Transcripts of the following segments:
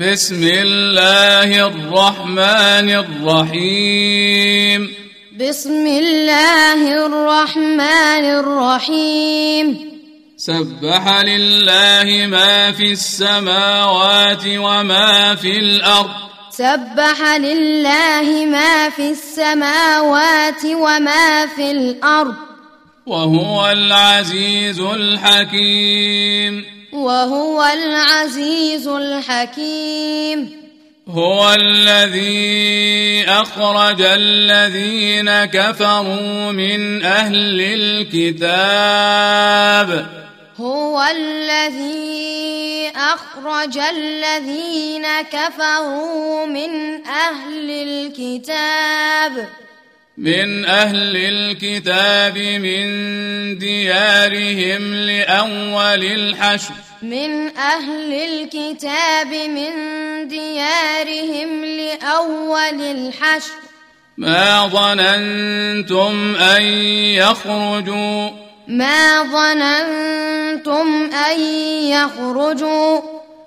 بسم الله الرحمن الرحيم. بسم الله الرحمن الرحيم. سبح لله ما في السماوات وما في الأرض. سبح لله ما في السماوات وما في الأرض. وهو العزيز الحكيم. وهو العزيز الحكيم. هو الذي أخرج الذين كفروا من أهل الكتاب. هو الذي أخرج الذين كفروا من أهل الكتاب من ديارهم لأول الحشر. من أهل الكتاب من ديارهم لأول الحشر. ما ظننتم أن يخرجوا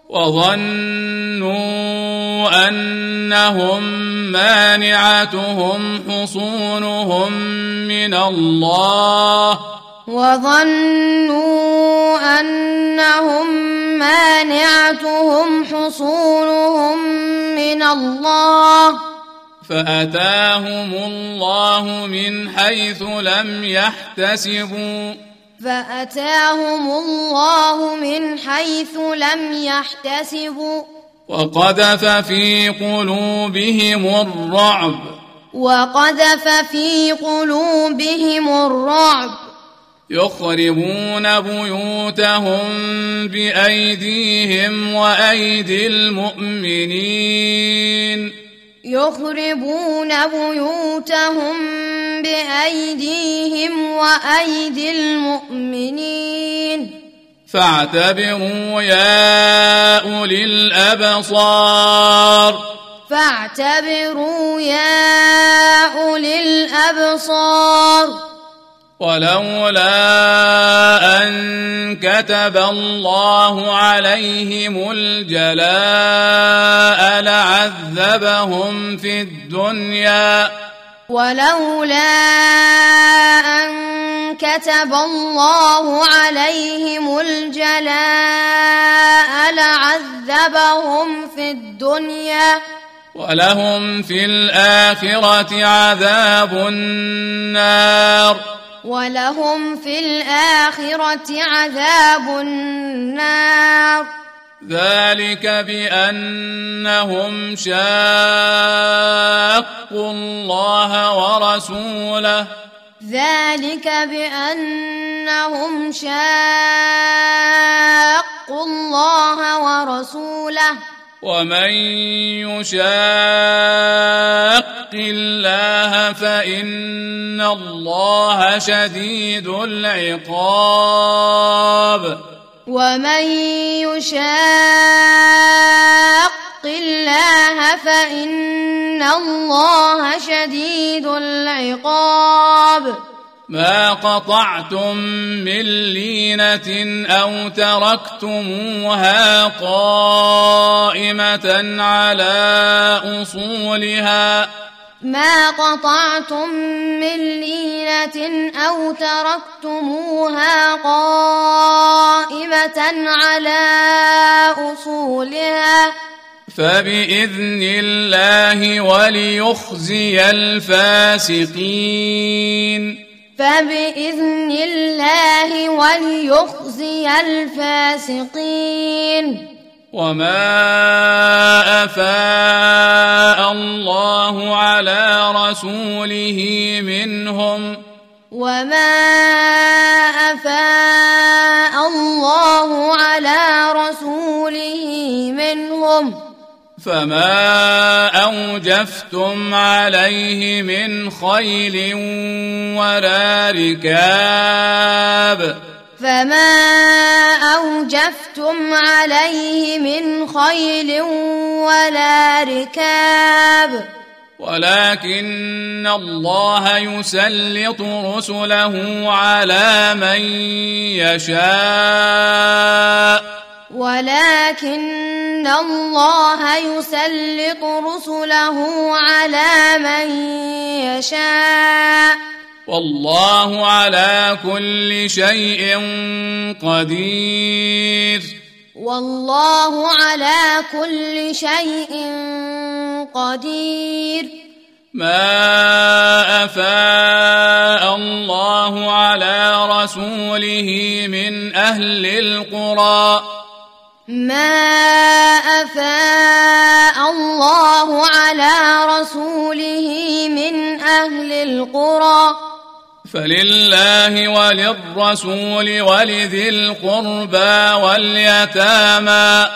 وظنوا أنهم مانعتهم حصونهم من الله. فأتاهم الله من حيث لم يحتسبوا. وقذف في قلوبهم الرعب. يخربون بيوتهم بأيديهم وأيدي المؤمنين. فاعتبروا يا أولي الأبصار. ولولا أن كتب الله عليهم الجلاء لعذبهم في الدنيا. ولهم في الآخرة عذاب النار. ذلك بأنهم شاقوا الله ورسوله. ومن يشاق الله فإن الله شديد العقاب. ما قطعتم من لينة أو تركتموها قائمة على أصولها فبإذن الله وليخزي الفاسقين. وما أفاء الله على رسوله منهم فما أوجفتم عليه من خيل ولا ركاب ولكن الله يسلط رسله على من يشاء ولكن الله يسلط رسله على من يشاء والله على كل شيء قدير والله على كل شيء قدير ما أفاء الله على رسوله من أهل القرى ما أفاء الله على رسوله من أهل القرى فلله وللرسول ولذي القربى واليتامى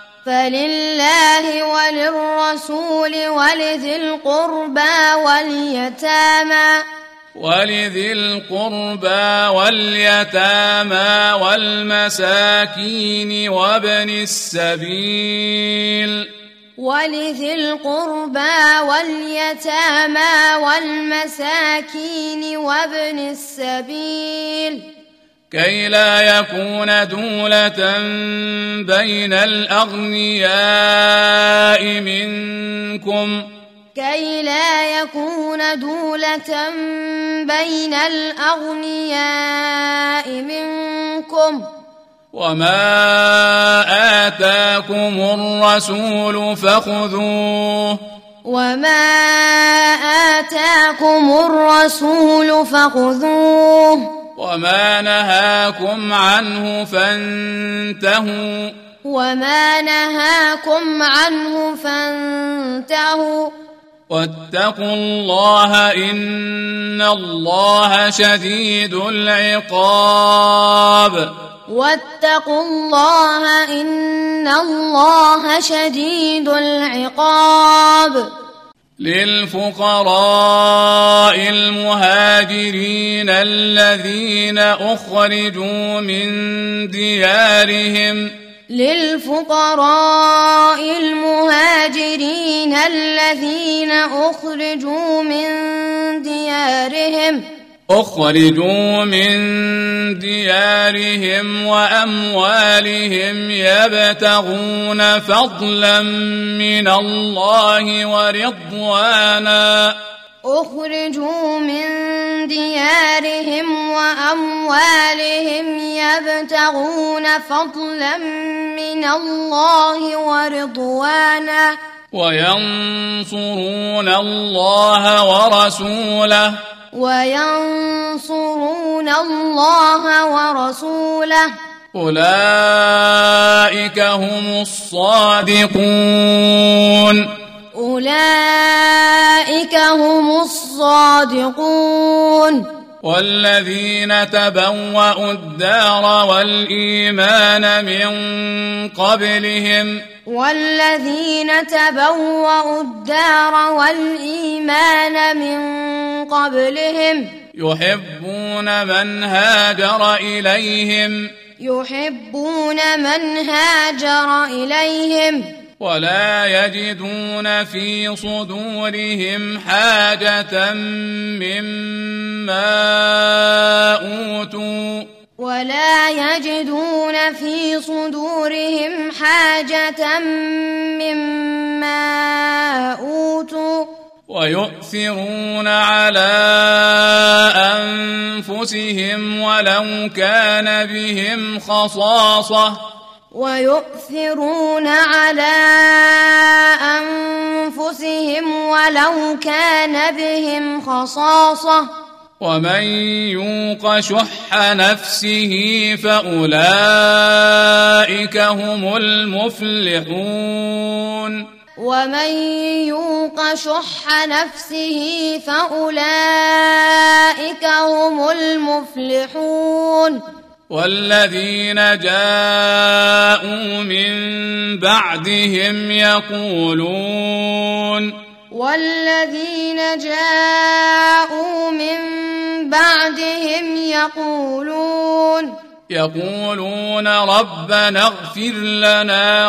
فلله وللرسول ولذي القربى واليتامى والمساكين وابن السبيل ولذي القربى واليتامى والمساكين وابن السبيل كي لا يكون دولة بين الأغنياء منكم وما آتاكم الرسول فخذوه وما نهاكم عنه فانتهوا واتقوا الله إن الله شديد العقاب للفقراء المهاجرين الذين أخرجوا من ديارهم وأموالهم يبتغون فضلا من الله ورضوانا وينصرون الله ورسوله أولئك هم الصادقون والذين تبوأوا الدار والإيمان من قبلهم يحبون من هاجر إليهم ولا يجدون في صدورهم حاجة مما أوتوا ويؤثرون على أنفسهم ولو كان بهم خصاصة ومن يوق شح نفسه فأولئك هم المفلحون والذين جاءوا من بعدهم يقولون ربنا اغفر لنا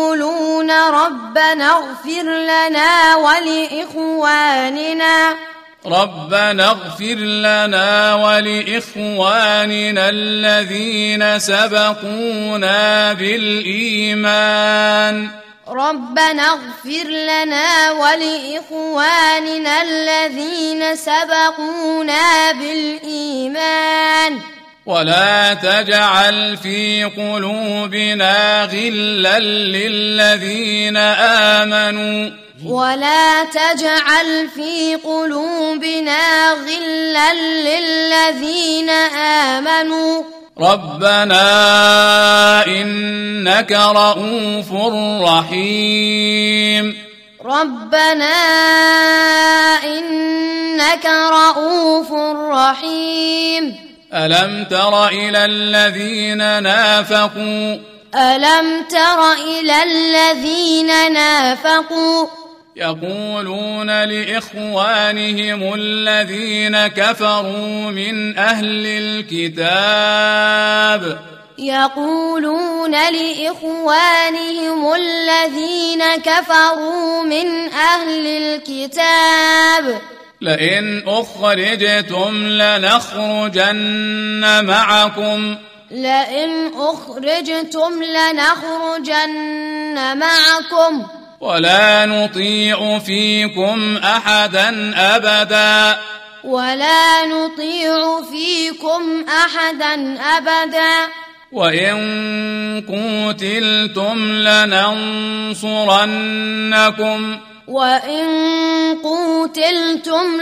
ولإخواننا ربنا اغفر لنا ولإخواننا الذين سبقونا بالإيمان ربنا اغفر لنا ولإخواننا الذين سبقونا بالإيمان ولا تجعل في قلوبنا غلا للذين آمنوا ولا تجعل في قلوبنا غلا للذين آمنوا ربنا إنك رؤوف رحيم ربنا إنك رؤوف رحيم ألم تر إلى الذين نافقوا ألم تر إلى الذين نافقوا يقولون لإخوانهم الذين كفروا من أهل الكتاب يقولون لإخوانهم الذين كفروا من أهل الكتاب لئن أخرجتم لنخرجن معكم لئن أخرجتم لنخرجن معكم ولا نطيع فيكم أحدا أبدا ولا نطيع فيكم أحدا أبدا وإن قتلتم لننصرنكم وإن قتلتم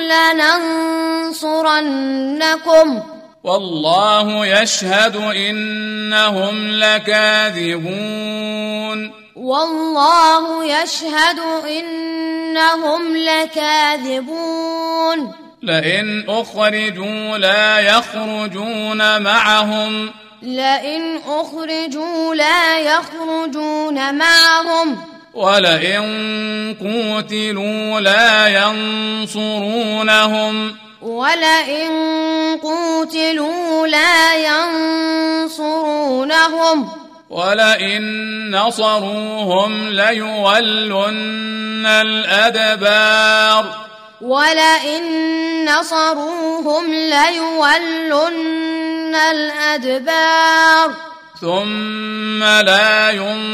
لننصرنكم والله يشهد إنهم لكاذبون والله يشهد إنهم لكاذبون لئن أخرجوا لا يخرجون معهم لئن أخرجوا لا يخرجون معهم ولئن قتلوا لا ينصرونهم ولئن قتلوا لا ينصرونهم ولئن نصروهم ليولن الأدبار ولئن نصروهم ليولن الأدبار ثم لا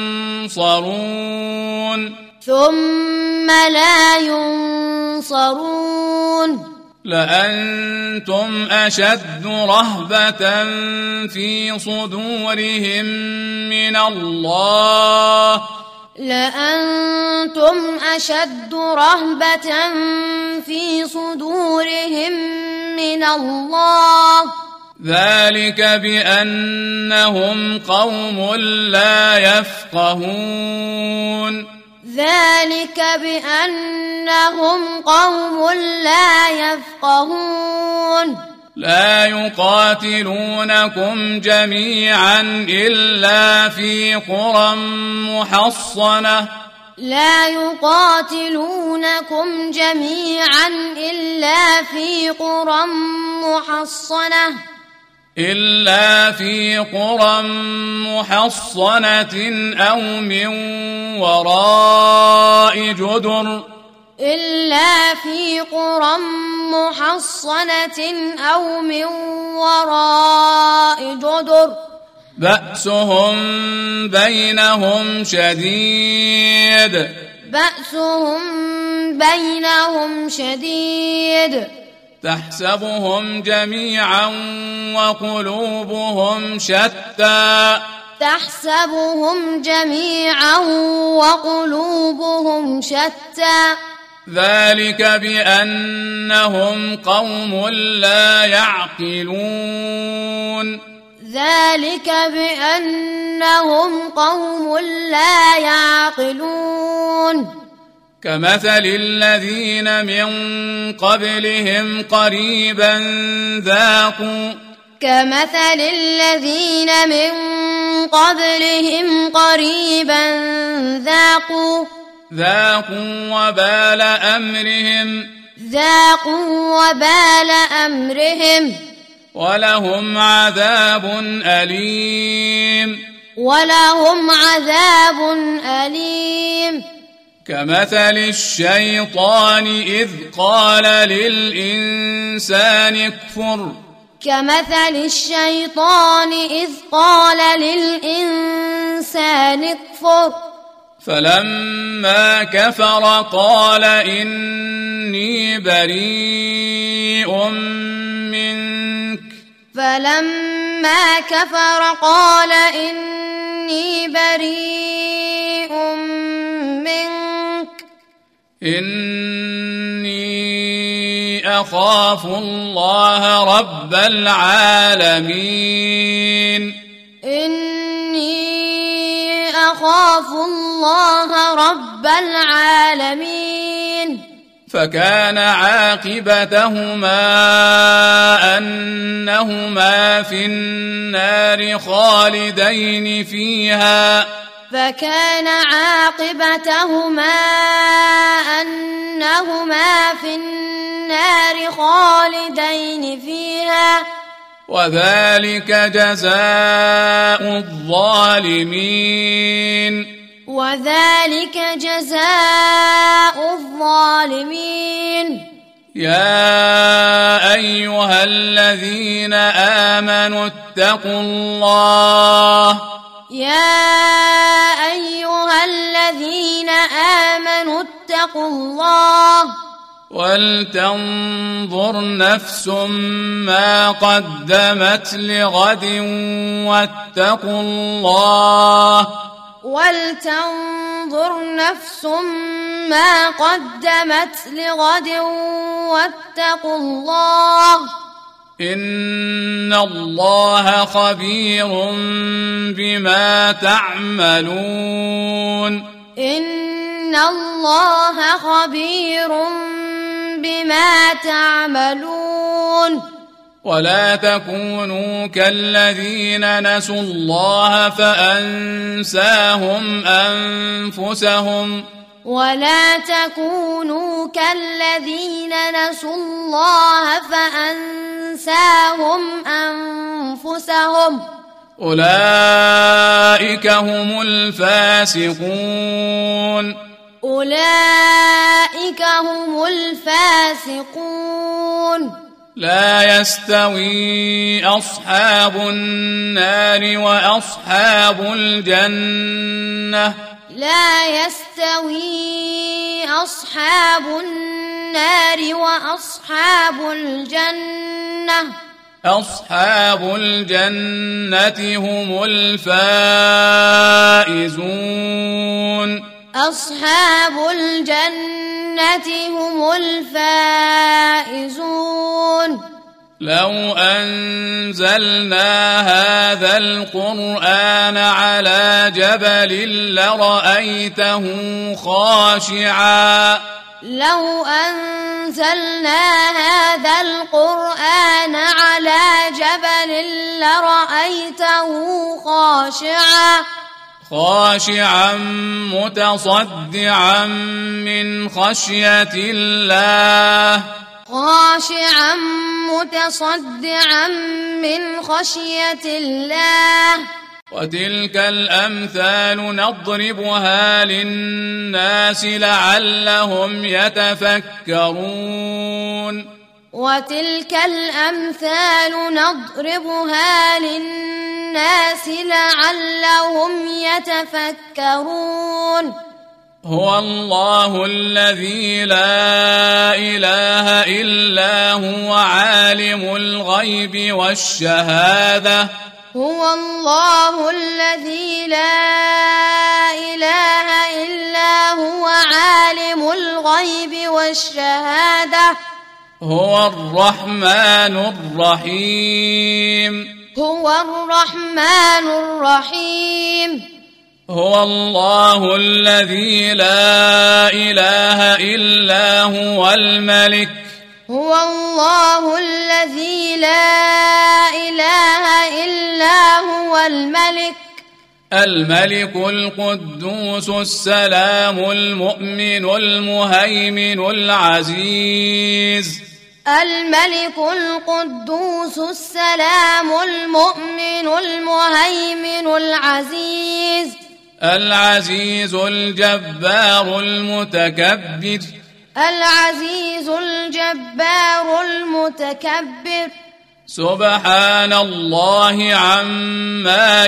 ينصرون ثم لا ينصرون لأنتم أشد رهبة في صدورهم من الله لأنتم أشد رهبة في صدورهم من الله ذلك بأنهم قوم لا يفقهون ذلك بأنهم قوم لا يفقهون لا يقاتلونكم جميعا إلا في قرى محصنة لا يقاتلونكم جميعا إلا في قرى محصنة إلا في قرى محصنة أو من وراء جدر إلا في قرى محصنة أو من وراء جدر بأسهم بينهم شديد بأسهم بينهم شديد تحسبهم جميعا وقلوبهم شتى تحسبهم جميعا وقلوبهم شتى ذلك بأنهم قوم لا يعقلون ذلك بأنهم قوم لا يعقلون كمثل الذين من قبلهم قريبا ذاقوا كمثل الذين من قبلهم قريبا ذاقوا وبال أمرهم ولهم عذاب أليم كمثل الشيطان إذ قال للإنسان اكفر كمثل الشيطان إذ قال للإنسان اكفر فلما كفر قال إني بريء منك فلما كفر قال إني بريء منك إني أخاف الله رب العالمين إني أخاف الله رب العالمين فكان عاقبتهما أنهما في النار خالدين فيها فكان عاقبتهما أنهما في النار خالدين فيها وذلك جزاء الظالمين وذلك جزاء الظالمين يا أيها الذين آمنوا اتقوا الله يا أيها الذين آمنوا اتقوا الله ولتنظر نفس ما قدمت لغد واتقوا الله ولتنظر نفس ما قدمت لغد واتقوا الله إن الله خبير بما تعملون إن الله خبير بما تعملون ولا تكونوا كالذين نسوا الله فأنساهم أنفسهم ولا تكونوا كالذين نسوا الله فأنساهم أنفسهم أولئك هم الفاسقون أولئك هم الفاسقون لا يستوي أصحاب النار وأصحاب الجنة لا يستوي أصحاب النار وأصحاب الجنة أصحاب الجنة هم الفائزون أصحاب الجنة هم الفائزون لو أنزلنا هذا القرآن على جبل لرأيته خاشعا لو أنزلنا هذا القرآن على جبل لرأيته خاشعا متصدعا من خشية الله خاشعا متصدعا من خشية الله وتلك الأمثال نضربها للناس لعلهم يتفكرون وتلك الأمثال نضربها للناس لعلهم يتفكرون هو الله الذي لا إله إلا هو عالم الغيب والشهادة هو الله الذي لا إله إلا هو عالم الغيب والشهادة هو الرحمن الرحيم هو الرحمن الرحيم هو الله الذي لا إله إلا هو الملك هو الله الذي لا إله إلا هو الملك القدوس السلام المؤمن المهيمن العزيز الملك القدوس السلام المؤمن المهيمن العزيز العزيز الجبار المتكبر العزيز الجبار المتكبر سبحان الله عما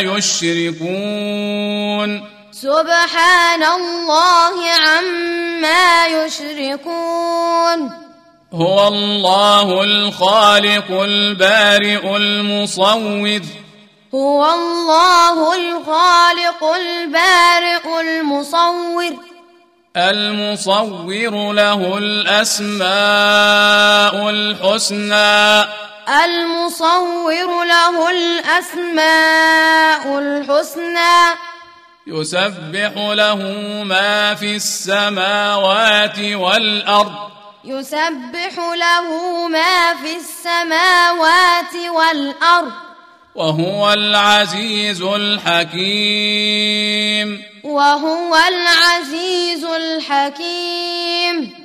يشركون سبحان الله عما يشركون هو الله الخالق البارئ المصور هو الله الخالق البارئ المصور له الأسماء الحسنى يسبح له ما في السماوات والأرض وهو العزيز الحكيم